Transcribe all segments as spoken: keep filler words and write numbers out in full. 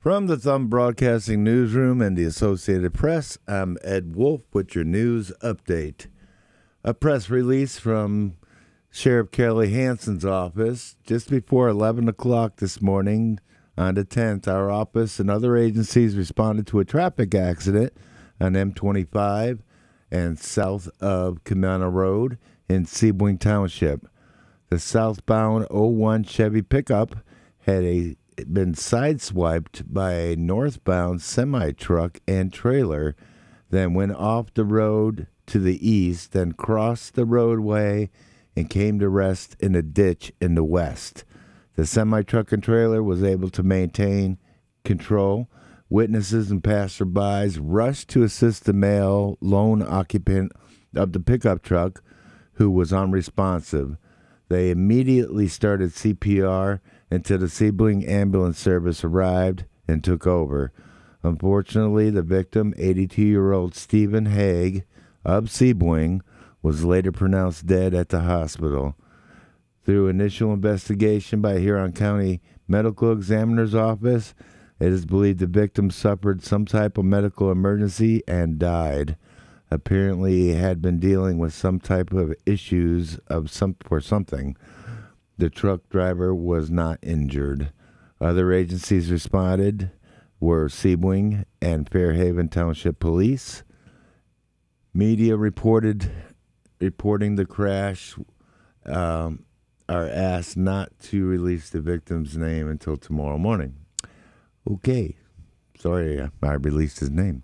From the Thumb Broadcasting Newsroom and the Associated Press, I'm Ed Wolf with your news update. A press release from Sheriff Kelly Hansen's office just before eleven o'clock this morning on the tenth. Our office and other agencies responded to a traffic accident on M twenty-five and south of Camana Road in Sebring Township. The southbound oh one Chevy pickup had a been sideswiped by a northbound semi-truck and trailer, then went off the road to the east, then crossed the roadway and came to rest in a ditch in the west. The semi-truck and trailer was able to maintain control. Witnesses and passerbys rushed to assist the male lone occupant of the pickup truck, who was unresponsive. They immediately started C P R until the Sebring ambulance service arrived and took over. Unfortunately, the victim, eighty-two-year-old Stephen Haig of Sebring, was later pronounced dead at the hospital. Through initial investigation by Huron County Medical Examiner's Office, it is believed the victim suffered some type of medical emergency and died. Apparently, he had been dealing with some type of issues of some for something. The truck driver was not injured. Other agencies responded were Sebring and Fairhaven Township Police. Media reported reporting the crash um, are asked not to release the victim's name until tomorrow morning. Okay. Sorry, I released his name.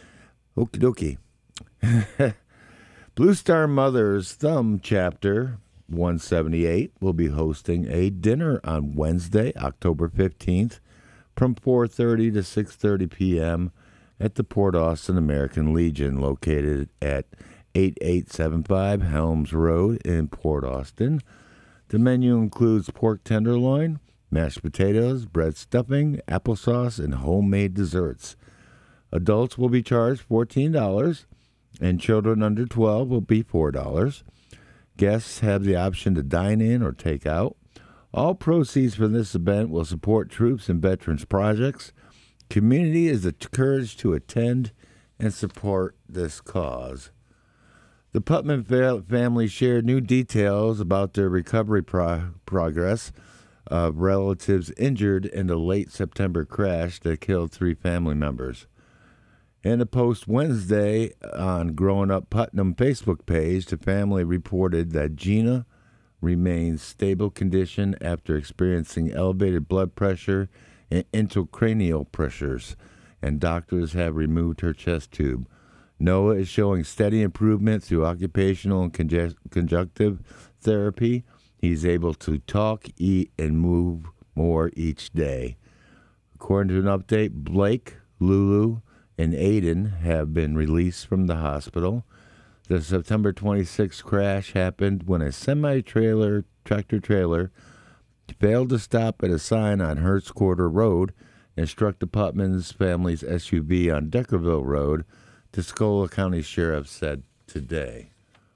Okie dokie. Blue Star Mother's Thumb Chapter one seventy-eight will be hosting a dinner on Wednesday, October fifteenth, from four thirty to six thirty p.m. at the Port Austin American Legion, located at eighty-eight seventy-five Helms Road in Port Austin. The menu includes pork tenderloin, mashed potatoes, bread stuffing, applesauce, and homemade desserts. Adults will be charged fourteen dollars, and children under twelve will be four dollars. Guests have the option to dine in or take out. All proceeds from this event will support troops and veterans projects. Community is encouraged to attend and support this cause. The Putman fa- family shared new details about their recovery pro- progress of relatives injured in the late September crash that killed three family members. In a post Wednesday on Growing Up Putnam Facebook page, the family reported that Gina remains stable condition after experiencing elevated blood pressure and intracranial pressures, and doctors have removed her chest tube. Noah is showing steady improvement through occupational and conge- conjunctive therapy. He's able to talk, eat, and move more each day. According to an update, Blake, Lulu, and Aiden have been released from the hospital. The September twenty-sixth crash happened when a semi-trailer, tractor-trailer, failed to stop at a sign on Hertz Quarter Road and struck the Putman's family's S U V on Deckerville Road, Tuscola County Sheriff said today.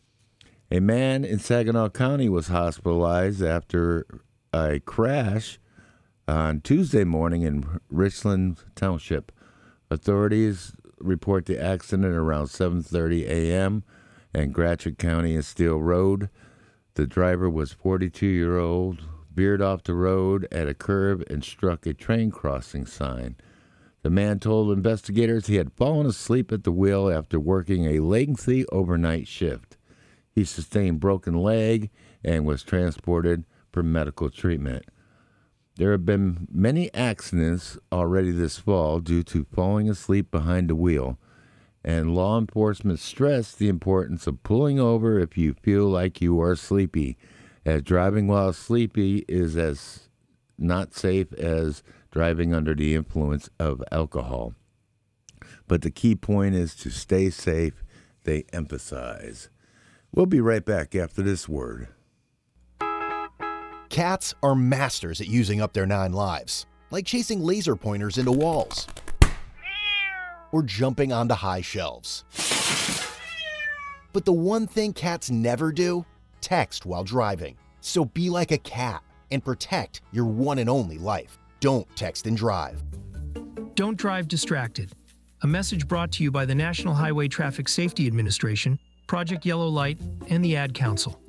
A man in Saginaw County was hospitalized after a crash on Tuesday morning in Richland Township. Authorities report the accident around seven thirty a.m. in Gratiot County and Steel Road. The driver was forty-two-year-old, veered off the road at a curb and struck a train crossing sign. The man told investigators he had fallen asleep at the wheel after working a lengthy overnight shift. He sustained broken leg and was transported for medical treatment. There have been many accidents already this fall due to falling asleep behind the wheel, and law enforcement stressed the importance of pulling over if you feel like you are sleepy, as driving while sleepy is as not safe as driving under the influence of alcohol. But the key point is to stay safe, they emphasize. We'll be right back after this word. Cats are masters at using up their nine lives, like chasing laser pointers into walls or jumping onto high shelves. But the one thing cats never do? Text while driving. So be like a cat and protect your one and only life. Don't text and drive. Don't drive distracted. A message brought to you by the National Highway Traffic Safety Administration, Project Yellow Light, and the Ad Council.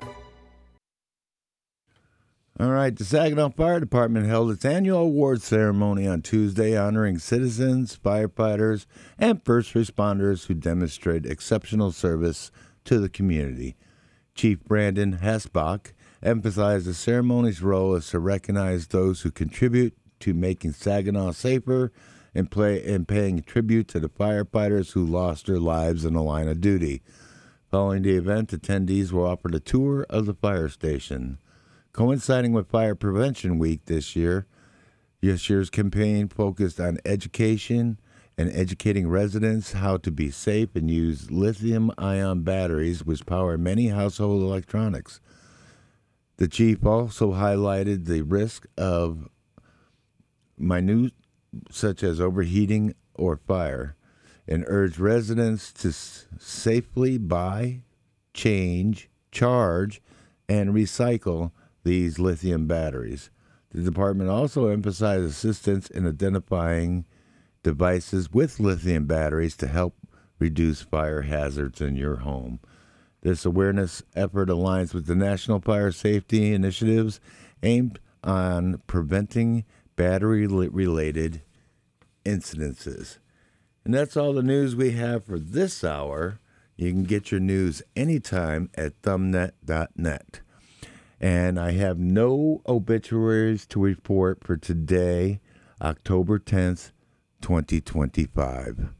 All right, the Saginaw Fire Department held its annual awards ceremony on Tuesday, honoring citizens, firefighters, and first responders who demonstrate exceptional service to the community. Chief Brandon Hesbach emphasized the ceremony's role is to recognize those who contribute to making Saginaw safer and, play, and paying tribute to the firefighters who lost their lives in the line of duty. Following the event, attendees were offered a tour of the fire station. Coinciding with Fire Prevention Week this year, this year's campaign focused on education and educating residents how to be safe and use lithium-ion batteries, which power many household electronics. The chief also highlighted the risk of minute, such as overheating or fire, and urged residents to s- safely buy, change, charge, and recycle these lithium batteries. The department also emphasized assistance in identifying devices with lithium batteries to help reduce fire hazards in your home. This awareness effort aligns with the National Fire Safety Initiatives aimed on preventing battery-related incidences. And that's all the news we have for this hour. You can get your news anytime at thumbnet dot net. And I have no obituaries to report for today, October tenth, twenty twenty-five.